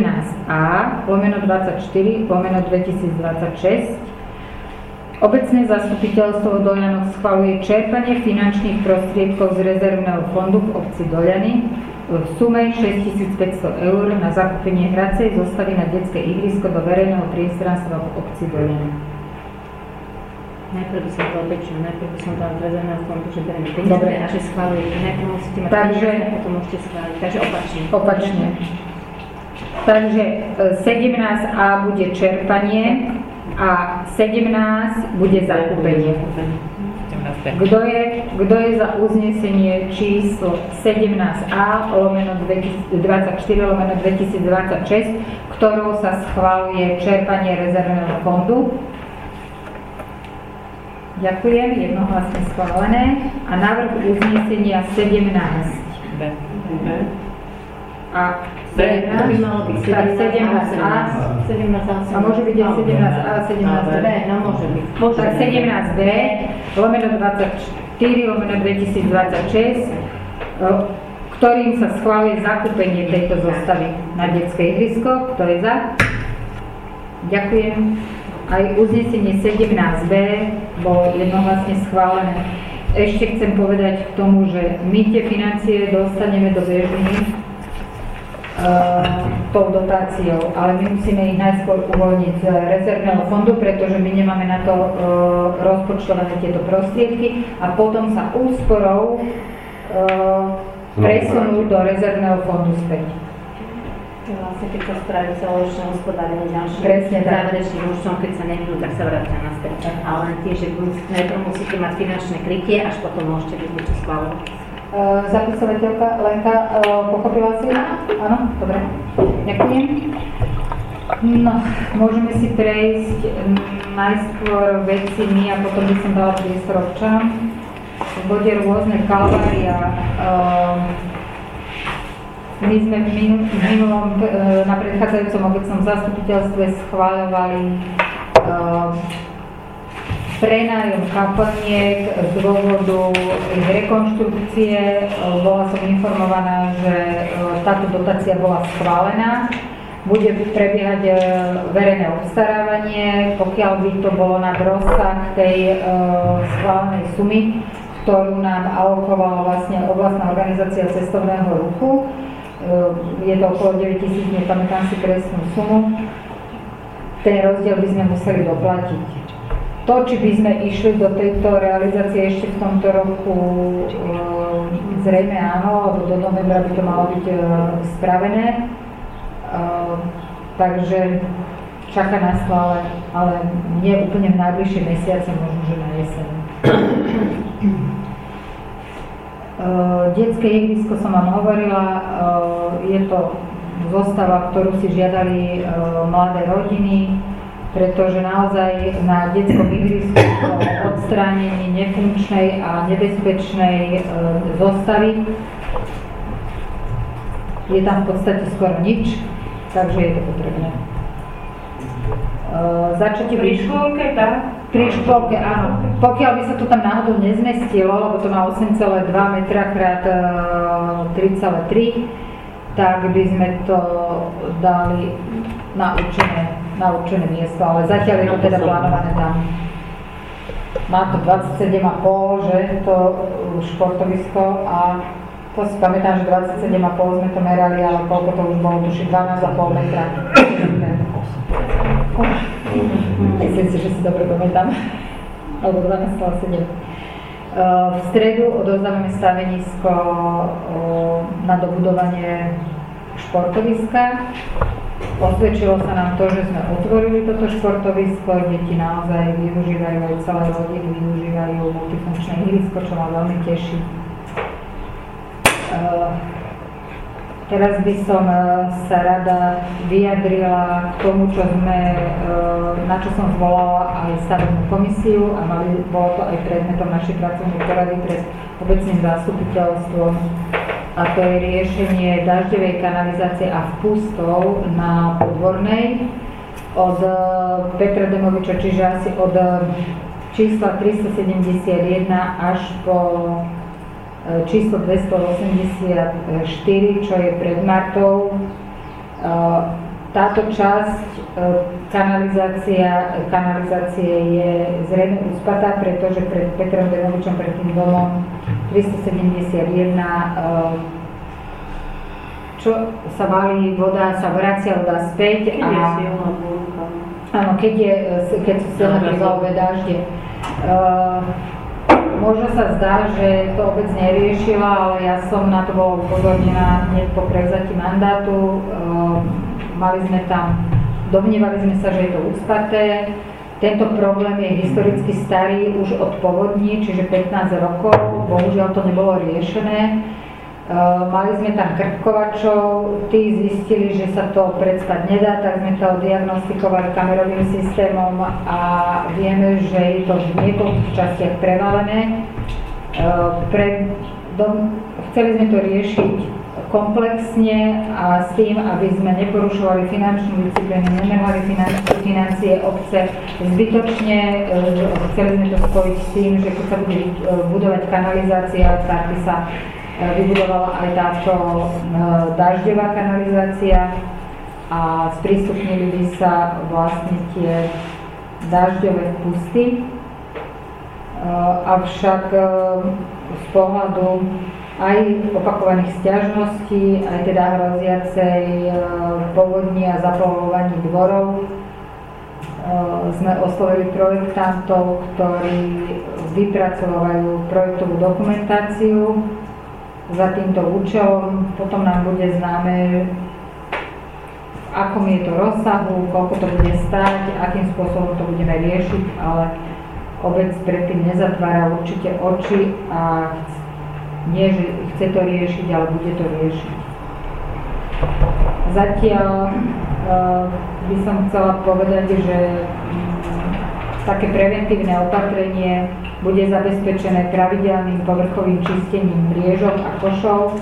Speaker 1: 17A/24/2026. Obecné zastupiteľstvo Doľanov schvaľuje čerpanie finančných prostriedkov z rezervného fondu v obci Doľany v sume 6500 eur na zakúpenie hracej zostavy na detské ihrisko do verejného priestranstva v obci Doľany.
Speaker 4: Najprv by som to obečil, najprv by som dala z rezervného fondu, že bereme peniaze
Speaker 1: Dobre.
Speaker 4: a že schvaľujete. Najprv musíte mať
Speaker 1: Takže-
Speaker 4: peniaze a potom môžete schváliť. Takže
Speaker 1: Opačne. Takže 17A bude čerpanie a 17 bude zakúpenie. Kto je za uznesenie číslo 17A/24/2026, ktorou sa schvaľuje čerpanie rezervného fondu? Ďakujem, jednohlasne schválené. A návrh uznesenia 17. A
Speaker 4: To by malo byť
Speaker 1: tak 17A.
Speaker 4: 17A.
Speaker 1: A môže byť aj 17A a 17B.
Speaker 4: No môže byť.
Speaker 1: Tak 17B/24/2026, ktorým sa schváľuje zakúpenie tejto zostavy na detské ihrisko. Kto je za? Ďakujem. Aj uznesenie 17B bolo jednohlasne schválené. Ešte chcem povedať k tomu, že my tie financie dostaneme do bežných tou dotáciou, ale my musíme ich najskôr uvoľniť z rezervného fondu, pretože my nemáme na to rozpočtované tieto prostriedky a potom sa úsporou presunú do rezervného fondu späť.
Speaker 4: Vlastne keď sa spraví celoročné hospodárenie ďalším
Speaker 1: Presne tak.
Speaker 4: záverečným účtom, keď sa nebudú, tak sa vrátia naspäť. Ale len tým, že najprv musíte mať finančné krytie, až potom môžete byť niečo schváľovať.
Speaker 1: Zapisovateľka Lenka, pochopila si? Áno? Dobre. Ďakujem. No, môžeme si prejsť najskôr veci my a potom by som dala priestor občanom. V bode rôzne kalvária. My sme v minulom, na predchádzajúcom obecnom zastupiteľstve schváľovali prenájom kaplniek z dôvodu ich rekonštrukcie. Bola som informovaná, že táto dotácia bola schválená. Bude prebiehať verejné obstarávanie, pokiaľ by to bolo nad rozsah tej schválenej sumy, ktorú nám alokovala vlastne oblastná organizácia cestovného ruchu. Je to okolo 9 000, nepamätám si presnú sumu. Ten rozdiel by sme museli doplatiť. To, či by sme išli do tejto realizácie ešte v tomto roku, zrejme áno, lebo do novembra by to malo byť spravené. Takže čaká nás to, ale nie úplne v najbližšie mesiace, možno, že na jeseň. Detské ihrisko som vám hovorila, je to zostava, ktorú si žiadali mladé rodiny, pretože naozaj na detskom ihrisku po odstránení nefunkčnej a nebezpečnej zostavy je tam v podstate skoro nič, takže je to potrebné. Začatie
Speaker 5: Pri škôlke, tak?
Speaker 1: Pri škôlke, áno. Pokiaľ by sa to tam náhodou nezmestilo, lebo to má 8,2 metra krát 3,3, tak by sme to dali na určené miesto, ale zatiaľ je to teda plánované tam. Má to 27,5, že to športovisko, a to si pamätám, že 27,5 sme to merali, ale koľko to už bolo, tuším 12,5 metra. Myslím si, že si dobre pamätám. Alebo 12,7. V stredu odovzdávame stavenisko na dobudovanie športoviska. Osvedčilo sa nám to, že sme otvorili toto športovisko. Deti naozaj využívajú, aj celé rodiny využívajú multifunkčné ihrisko, čo ma veľmi teší. Teraz by som sa rada vyjadrila k tomu, na čo som zvolala aj stavebnú komisiu, a bolo to aj predmetom našej pracovnej porady pred obecným zastupiteľstvom, a to je riešenie dažďovej kanalizácie a vpustov na Podvornej od Petra Demoviča, čiže asi od čísla 371 až po číslo 284, čo je pred Martou. Táto časť kanalizácie je zrejme uspatá, pretože pred Petrom Benovičom, pred tým domom 371, čo sa valí voda, sa vracia voda späť a áno, keď sú silné prívalové dažde. Možno sa zdá, že to obec neriešila, ale ja som na to bola upozornená hneď po prevzatí mandátu. Domnievali sme sa, že je to ucpaté. Tento problém je historicky starý už od povodní, čiže 15 rokov. Bohužiaľ to nebolo riešené. Mali sme tam krtkovačov, tí zistili, že sa to predstať nedá, tak sme to diagnostikovali kamerovým systémom a vieme, že je to v niekoľkých častiach prevalené. Chceli sme to riešiť komplexne a s tým, aby sme neporušovali finančnú disciplínu, nemrhali financie obce zbytočne. Chceli sme to spojiť s tým, že keď sa bude budovať kanalizácia, tak by sa vybudovala aj táto dažďová kanalizácia a sprístupnili by sa vlastne tie dažďové vpusty. Avšak z pohľadu aj opakovaných sťažností, aj teda hroziacej povodní a zaplavovaní dvorov sme oslovili projektantov, ktorí vypracovajú projektovú dokumentáciu za týmto účelom. Potom nám bude známe, v akom je to rozsahu, koľko to bude stáť, akým spôsobom to budeme riešiť, ale obec predtým nezatvára určite oči a nie, že chce to riešiť, ale bude to riešiť. Zatiaľ by som chcela povedať, že také preventívne opatrenie bude zabezpečené pravidelným povrchovým čistením briežok a košov.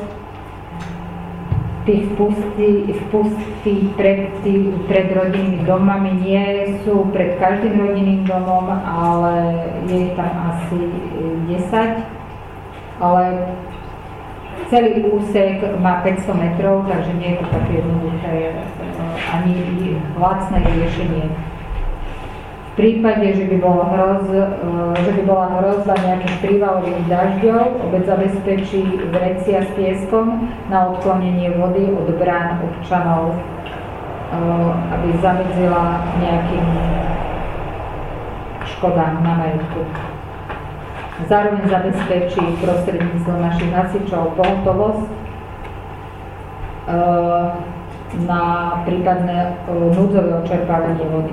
Speaker 1: Tých vpustí pred rodinnými domami nie sú pred každým rodinným domom, ale je ich tam asi 10. Ale celý úsek má 500 metrov, takže nie je to také jednoduché ani lacné riešenie. V prípade, že by bola hrozba nejakých prívalových dažďov, obec zabezpečí vrecia s pieskom na odklonenie vody od brán občanov, aby zamedzila nejakým škodám na majetku. Zároveň zabezpečí prostredníctvom našich hasičov pohotovosť na prípadné núdzové odčerpávanie vody.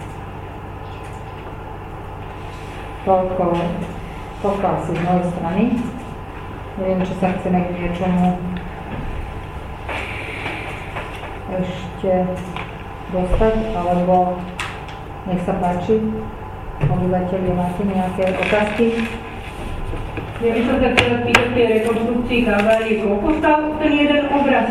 Speaker 1: Toľko asi z mojej strany. Neviem, či sa chceme k niečomu ešte dostať, alebo nech sa páči. Obyvateľi, máte nejaké otázky?
Speaker 5: Ja by som sa chcela spýtať tej rekonstrukcii kalvárie, koľko stal ten jeden obraz?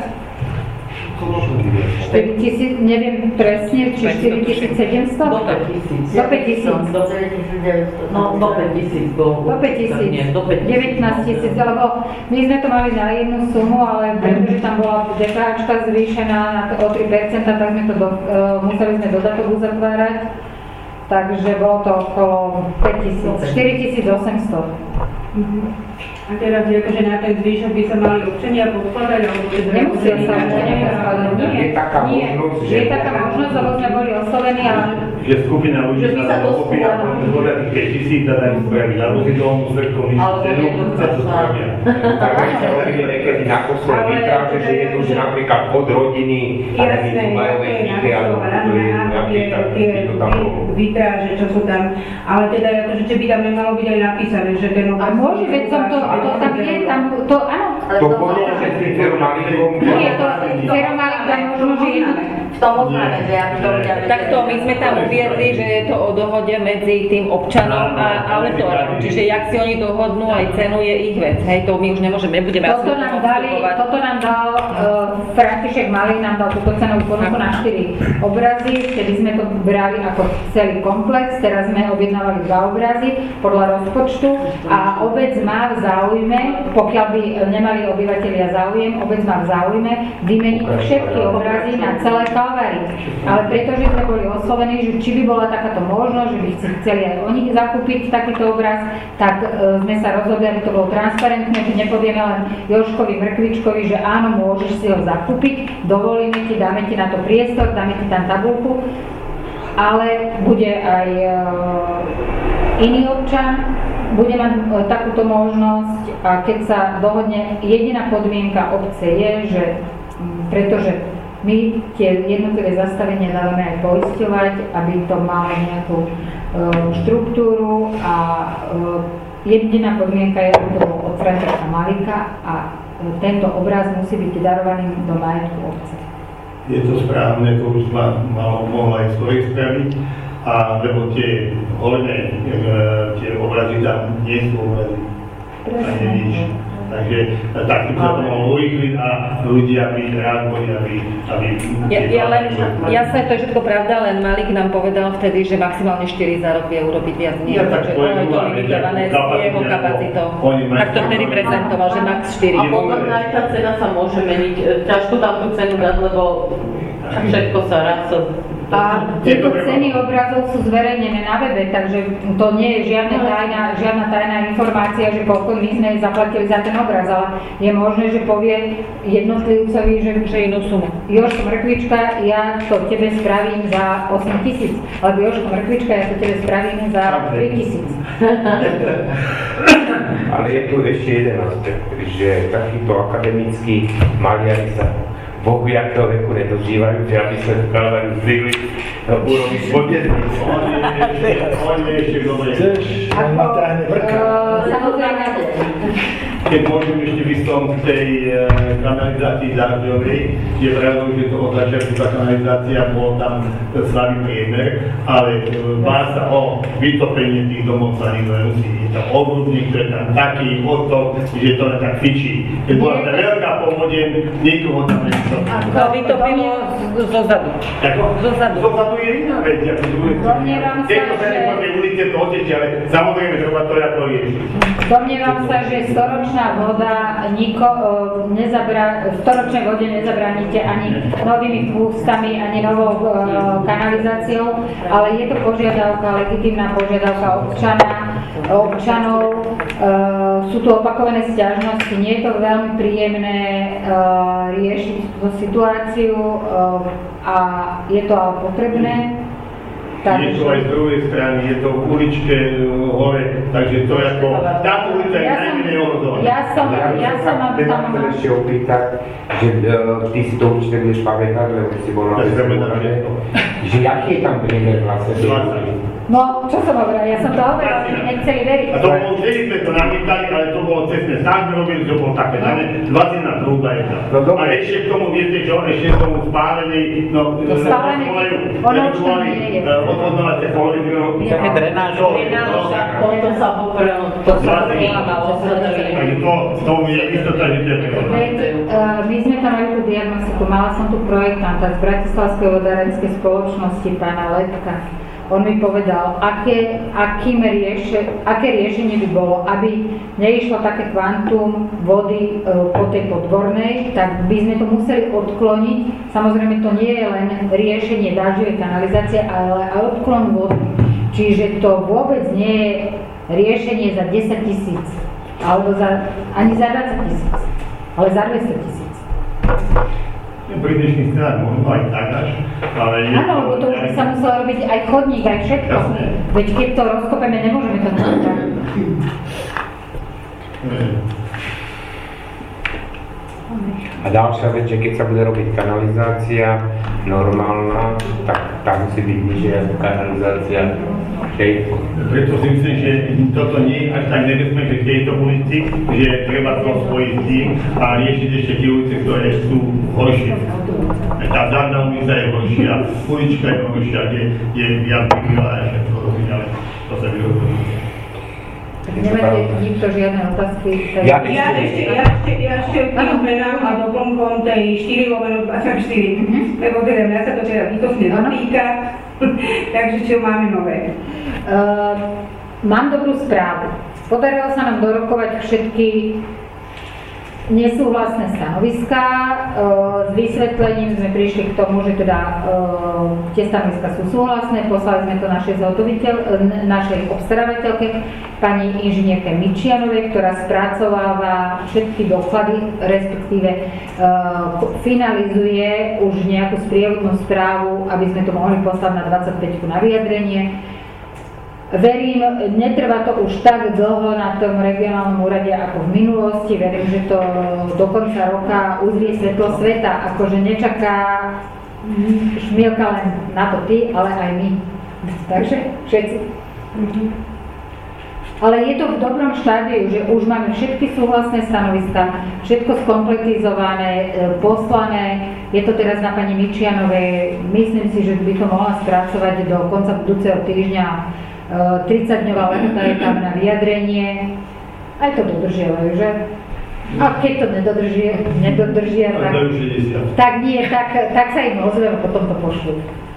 Speaker 1: 4000, neviem presne, či 4700?
Speaker 6: Do 5000.
Speaker 1: Do 5000.
Speaker 6: Do 7900. No, do 5000 bolo.
Speaker 1: Do 5000.
Speaker 6: Nie, do 5000.
Speaker 1: 19 000, lebo my sme to mali na jednu sumu, ale pretože tam bola DPH zvýšená o 3%, tak sme to museli sme dodatok uzatvárať. Takže bolo to okolo 5000, 4800.
Speaker 5: A teraz akože na ten zvýšok by sa mali občania podkladať, alebo
Speaker 1: nemusia sa občania podkladať, nie.
Speaker 3: Je taká možnosť, že...
Speaker 1: Je taká možnosť, lebo sme boli oslovení, ale...
Speaker 7: Že skupina ľudí sa dokopí a zvolia tých 5000 a dajú spraviť, alebo si to ústredkom cenu a to spravia.
Speaker 3: Takže sa hovoríme niekedy na kostole vytráže, že je to, že napríklad od rodiny, ale my majú vedníky, alebo to je nejaké, tak by to tam bolo.
Speaker 5: Vytráže, čo sú tam, ale teda akože, či by tam nemalo byť aj napísané, že ten
Speaker 1: a môže, veď som to tam je, tam to, áno.
Speaker 3: To potom, že tým feromalikom...
Speaker 1: Nie, to feromalik tam možno, že je...
Speaker 6: V tom oznáme, že ja by to ľudia...
Speaker 8: Takto, my sme tam
Speaker 6: uviedli, že je to o dohode medzi tým občanom a autorom. Čiže jak si oni dohodnú, aj cenu je ich vec. Hej, to my už nebudeme
Speaker 1: Toto nám dal František Malý, nám dal túto cenovú ponuku na 4 obrazy, kedy sme to brali ako celý komplex, teraz sme objednávali 2 obrazy podľa rozpočtu a obec má v záujme, pokiaľ by nemali obyvateľia záujem, obec má v záujme vymeniť všetky obrazy na celé Kalvárie. Ale pretože sme boli oslovení, že či by bola takáto možnosť, že by chceli aj oni zakúpiť takýto obraz, tak sme sa rozhodli, aby to bolo transparentné, že nepovieme len Jožkovi Mrkvičkovi, že áno, môžeš si ho zakúpiť, dovolíme ti, dáme ti na to priestor, dáme ti tam tabuľku, ale bude aj iný občan, bude mať takúto možnosť a keď sa dohodne, jediná podmienka obce je, že pretože my tie jednotlivé zastavenia dávame aj poisťovať, aby to malo nejakú štruktúru a jediná podmienka je, aby to bolo od Františka Malíka a tento obraz musí byť darovaný do majetku obce.
Speaker 7: Je to správne, to už mohla aj skôr spraviť, lebo tie holné tie obrazy tam nie sú obrazy. Presne. Takže takým sa to mohlo urýchliť a ľudia by reagovali, aby
Speaker 6: jasné, to je všetko pravda, len Malík nám povedal vtedy, že maximálne 4 za rok vie urobiť viac nie. Takže to je to limitované s jeho kapacitou. Tak to vtedy prezentoval, že max 4. A potom aj tá cena sa môže meniť. Ťažko tam tú cenu dať, lebo všetko sa raz.
Speaker 1: A tieto ceny obrazov sú zverejnené na webe, takže to nie je žiadna tajná informácia, že koľko my sme zaplatili za ten obraz, ale je možné, že povie jednotlivcovi, že inú sumu. Jožko Mrkvička, ja to tebe spravím za 8 000, alebo Jožko Mrkvička, ja to tebe spravím za 3 000.
Speaker 3: Ale je tu ešte jeden aspekt, že takíto akademickí maliari sa Bohu jakého veku nedožívajú, že aby sme v Kalváriu zvykli urobiť spodjednicu.
Speaker 7: Oni ešte dobre.
Speaker 2: Chceš?
Speaker 1: Samozrejme.
Speaker 7: Keď môžem ešte vyslom k tej kanalizácii Zážďovej, je pravdou, že to od začiatku tá kanalizácia bol tam slabý priemer, ale má sa o vytopenie tých domov sa nikto nemusí. Je tam obľudník, to je tam taký otok, že to len tak fičí. Keď bola tá veľká povodien, nikoho tam nevytopilo.
Speaker 6: To vytopilo zozadu.
Speaker 7: Zozadu je iná vec. Tieto sa nepoďme ulice to otečia, ale samozrejme treba to ako riešiť.
Speaker 1: Domnievam sa, že storočná voda v storočnej vode nezabránite ani novými pústami, ani novou kanalizáciou, ale je to požiadavka, legitímna požiadavka občanov. Sú tu opakované sťažnosti, nie je to veľmi príjemné riešiť túto situáciu a je to ale potrebné.
Speaker 7: Je to aj z druhej strany, je to v uličke hore, takže to je ako, táto ulica je najmenej ohrozovaná.
Speaker 1: Ja som vám tam...
Speaker 3: Chcem ešte opýtať, že ty si to určite budeš pamätať, lebo si bol na že aký je tam priemer vlastne?
Speaker 1: No, čo som hovorila? Ja som to hovorila, že nechceli veriť.
Speaker 7: A to bolo, vtedy sme to namýtali, ale to bolo cestné. Stále sme robili, že bolo také, 20 trúba jedna. A ešte k tomu, viete čo, ešte k tomu spálenej,
Speaker 1: ono už tam nie je.
Speaker 7: Odhodnovacie položky.
Speaker 8: Také drenážové.
Speaker 6: To sa poprelo, to sa poprelo.
Speaker 7: To je istota, že to je.
Speaker 1: My sme tam mali tú diagnostiku, mala som tu projektanta z Bratislavskej vodárenskej spoločnosti, pána Letka. On mi povedal, aké riešenie by bolo, aby neišlo také kvantum vody po tej podvornej, tak by sme to museli odkloniť. Samozrejme, to nie je len riešenie dažďovej kanalizácie, ale aj odklon vody. Čiže to vôbec nie je riešenie za 10 000, alebo ani za 20 000, ale za 200 000.
Speaker 7: Pri dnešných cenách možno aj tak až, ale...
Speaker 1: Áno, lebo to už by sa muselo robiť aj chodník, aj všetko. Veď keď to rozkopeme, nemôžeme to nechať.
Speaker 3: A ďalšia vec, že keď sa bude robiť kanalizácia normálna, tak tá musí byť nižšia ako kanalizácia tejto.
Speaker 7: Preto si myslím, že toto nie je až tak nebezpečné v tejto ulici, že treba to spojiť s tým a riešiť ešte tie ulice, ktoré sú horšie. Tá zadná ulica je horšia, ulička je horšia, je viac vykrývá a všetko robí, ale to sa vyrobí.
Speaker 1: Nemáte nikto žiadne otázky?
Speaker 5: Ja ešte k tým zmenám a doplnkom tej 4/24, lebo teda mňa sa to teda bytostne dotýka, takže čo máme nové?
Speaker 1: Mám dobrú správu. Podarilo sa nám dorokovať všetky nesúhlasné stanoviská. S vysvetlením sme prišli k tomu, že teda tie stanoviská sú súhlasné. Poslali sme to našej obstarávateľke, pani inžinierke Mičianovej, ktorá spracováva všetky doklady, respektíve finalizuje už nejakú sprievodnú správu, aby sme to mohli poslať na 25 na vyjadrenie. Verím, netrvá to už tak dlho na tom regionálnom úrade ako v minulosti. Verím, že to do konca roka uzrie svetlo sveta. Akože nečaká Šmielka len na to ty, ale aj my. Takže všetci. Ale je to v dobrom štádiu, že už máme všetky súhlasné stanoviská, všetko skompletizované, poslané. Je to teraz na pani Mičianovej. Myslím si, že by to mohla spracovať do konca budúceho týždňa. 30-dňová lehota je tam na vyjadrenie. Aj to dodržiavajú, že? A keď to nedodržia, tak nie, tak sa im ozve a potom to pošlú.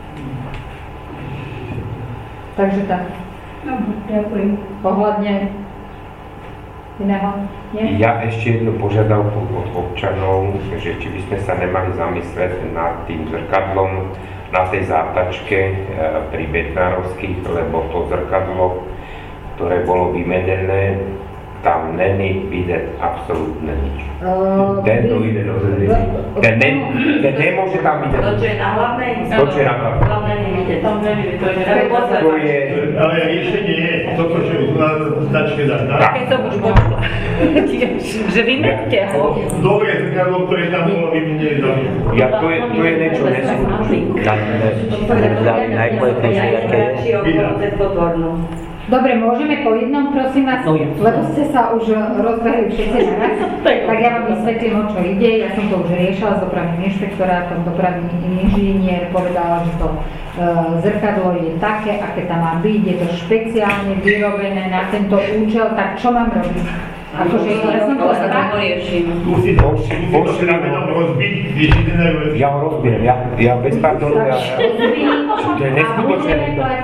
Speaker 1: Takže tak.
Speaker 5: No, ďakujem.
Speaker 1: Ohľadne iného? Nie?
Speaker 3: Ja ešte jednu požiadavku od občanov, že či by sme sa nemali zamyslieť nad tým zrkadlom na tej zátačke pri Betnárovských, lebo to zrkadlo, ktoré bolo vymenené, tam není vidieť absolútne nič. Tento ide do zrkadla. Ten nemôže tam vidieť.
Speaker 6: To, čo je na hlavnej?
Speaker 3: To, čo je na hlavnej.
Speaker 6: Hlavnej nevidieť.
Speaker 3: To je...
Speaker 7: Ale riešenie je toto, čo je na značke zadná.
Speaker 6: Keď som už počula. Že vymente ho.
Speaker 7: Dobre zrkadlo, ktoré tam bolo vymenené za mňa.
Speaker 3: Ja, to je niečo neskutočné.
Speaker 8: Najkvalitnejšie, aké je.
Speaker 1: Dobre, môžeme po jednom, prosím vás, lebo ste sa už rozbehli všetci naraz, tak ja vám vysvetlím, o čo ide. Ja som to už riešila s dopravným inšpektorátom, dopravný inžinier povedal, že to zrkadlo je také, aké tam má byť, je to špeciálne vyrobené na tento účel, tak čo mám robiť? Akože ja som to tak...
Speaker 7: Skúsi to ramenom rozbiť, když ide na julecí.
Speaker 3: Ja ho rozbijem, ja bez pardonu, to je neskutočné.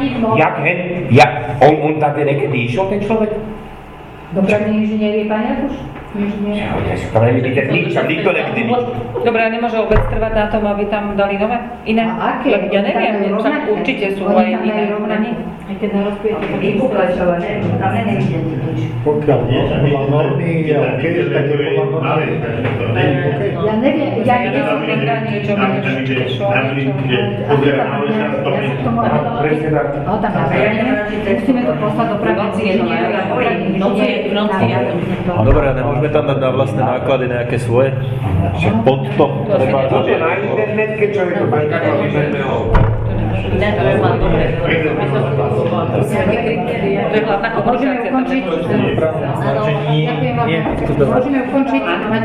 Speaker 3: On tady niekedy išiel, ten človek?
Speaker 1: Dopravný inžinier je pán Jakuš?
Speaker 3: Ja tam nevidíte nič, tam nikto nevidí nič.
Speaker 6: Dobre, a nemôže vôbec trvať na tom, aby tam dali nové? Iné?
Speaker 1: A aké?
Speaker 6: Ja neviem, tam určite sú aj iné.
Speaker 1: Aj keď nerozpijete, tak
Speaker 4: Vypuklačované, tam nevidíte nič.
Speaker 2: Pokiaľ podľa normy, ale keď je také podľa normy.
Speaker 1: ja neviem, ja neviem, musíme to poslať do
Speaker 8: Dobre, a nemôžeme tam dať na vlastné náklady nejaké svoje? Že pod to treba...
Speaker 3: To je na internet, keď človek to zrkadlo vyberme ho.
Speaker 1: Môžeme ukončiť.